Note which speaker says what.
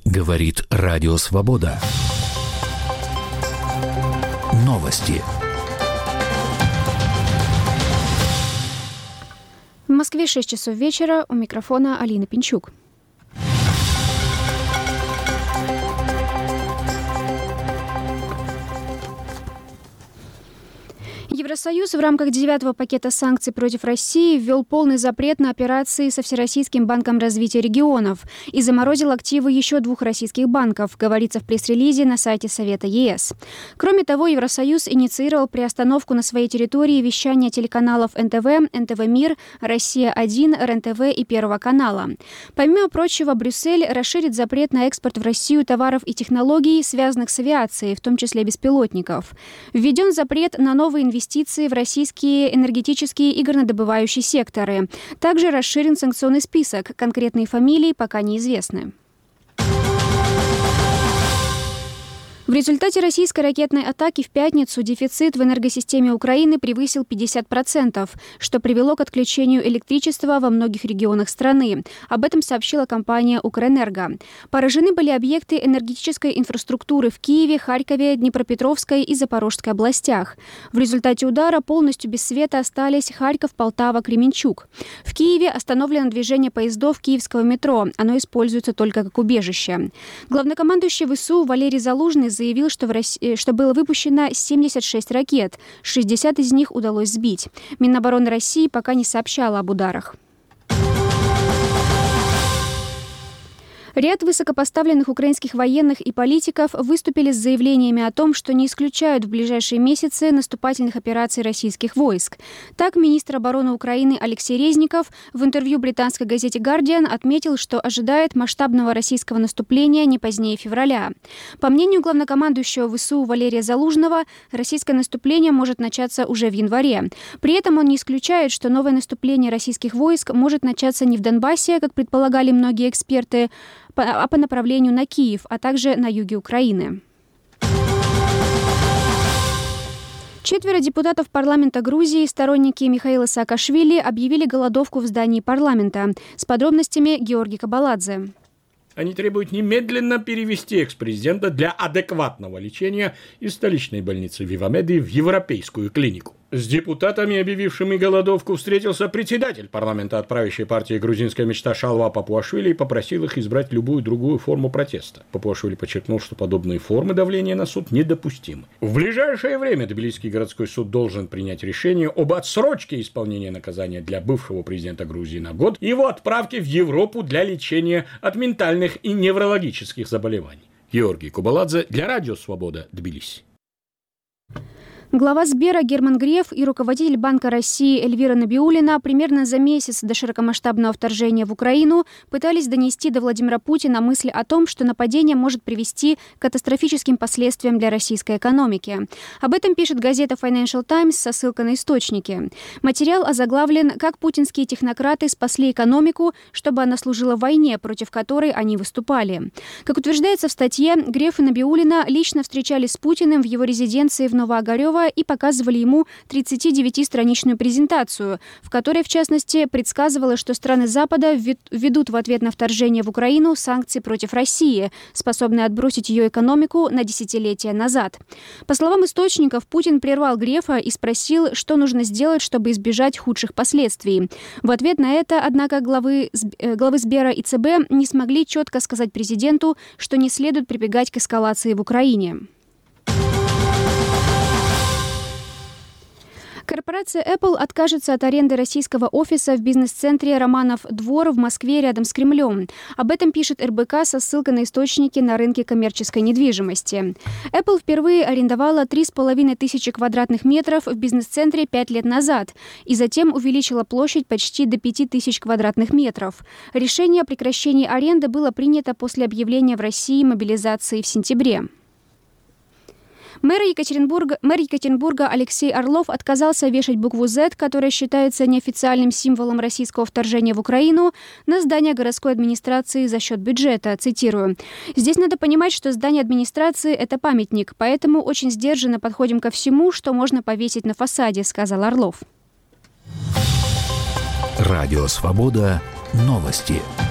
Speaker 1: Говорит Радио Свобода. Новости.
Speaker 2: В Москве 6 часов вечера. У микрофона Алина Пинчук. Евросоюз в рамках 9-го пакета санкций против России ввел полный запрет на операции со Всероссийским банком развития регионов и заморозил активы еще 2 российских банков, говорится в пресс-релизе на сайте Совета ЕС. Кроме того, Евросоюз инициировал приостановку на своей территории вещания телеканалов НТВ, НТВ Мир, Россия-1, РЕН-ТВ и Первого канала. Помимо прочего, Брюссель расширит запрет на экспорт в Россию товаров и технологий, связанных с авиацией, в том числе беспилотников. Введен запрет на новые инвестиции в российские энергетические и горнодобывающие секторы. Также расширен санкционный список. Конкретные фамилии пока неизвестны. В результате российской ракетной атаки в пятницу дефицит в энергосистеме Украины превысил 50%, что привело к отключению электричества во многих регионах страны. Об этом сообщила компания «Укрэнерго». Поражены были объекты энергетической инфраструктуры в Киеве, Харькове, Днепропетровской и Запорожской областях. В результате удара полностью без света остались Харьков, Полтава, Кременчуг. В Киеве остановлено движение поездов киевского метро. Оно используется только как убежище. Главнокомандующий ВСУ Валерий Залужный заявил, что было выпущено 76 ракет, 60 из них удалось сбить. Минобороны России пока не сообщала об ударах. Ряд высокопоставленных украинских военных и политиков выступили с заявлениями о том, что не исключают в ближайшие месяцы наступательных операций российских войск. Так, министр обороны Украины Алексей Резников в интервью британской газете «Гардиан» отметил, что ожидает масштабного российского наступления не позднее февраля. По мнению главнокомандующего ВСУ Валерия Залужного, российское наступление может начаться уже в январе. При этом он не исключает, что новое наступление российских войск может начаться не в Донбассе, как предполагали многие эксперты, а по направлению на Киев, а также на юге Украины. 4 депутатов парламента Грузии, сторонники Михаила Саакашвили, объявили голодовку в здании парламента. С подробностями Георгий Кабаладзе.
Speaker 3: Они требуют немедленно перевести экс-президента для адекватного лечения из столичной больницы Вивамеды в европейскую клинику. С депутатами, объявившими голодовку, встретился председатель парламента от правящей партии «Грузинская мечта» Шалва Папуашвили и попросил их избрать любую другую форму протеста. Папуашвили подчеркнул, что подобные формы давления на суд недопустимы. В ближайшее время Тбилисский городской суд должен принять решение об отсрочке исполнения наказания для бывшего президента Грузии на год и его отправке в Европу для лечения от ментальных и неврологических заболеваний. Георгий Кубаладзе для Радио Свобода, Тбилиси.
Speaker 2: Глава Сбера Герман Греф и руководитель Банка России Эльвира Набиуллина примерно за месяц до широкомасштабного вторжения в Украину пытались донести до Владимира Путина мысль о том, что нападение может привести к катастрофическим последствиям для российской экономики. Об этом пишет газета Financial Times со ссылкой на источники. Материал озаглавлен «Как путинские технократы спасли экономику, чтобы она служила войне, против которой они выступали». Как утверждается в статье, Греф и Набиуллина лично встречались с Путиным в его резиденции в Новоогарево и показывали ему 39-страничную презентацию, в которой, в частности, предсказывалось, что страны Запада введут в ответ на вторжение в Украину санкции против России, способные отбросить ее экономику на десятилетия назад. По словам источников, Путин прервал Грефа и спросил, что нужно сделать, чтобы избежать худших последствий. В ответ на это, однако, главы Сбера и ЦБ не смогли четко сказать президенту, что не следует прибегать к эскалации в Украине. Корпорация Apple откажется от аренды российского офиса в бизнес-центре Романов двор в Москве рядом с Кремлем. Об этом пишет РБК со ссылкой на источники на рынке коммерческой недвижимости. Apple впервые арендовала 3500 квадратных метров в бизнес-центре 5 лет назад и затем увеличила площадь почти до 5000 квадратных метров. Решение о прекращении аренды было принято после объявления в России мобилизации в сентябре. Мэр Екатеринбурга Алексей Орлов отказался вешать букву «Z», которая считается неофициальным символом российского вторжения в Украину, на здание городской администрации за счет бюджета. Цитирую. «Здесь надо понимать, что здание администрации – это памятник, поэтому очень сдержанно подходим ко всему, что можно повесить на фасаде», – сказал Орлов.
Speaker 1: Радио «Свобода». Новости.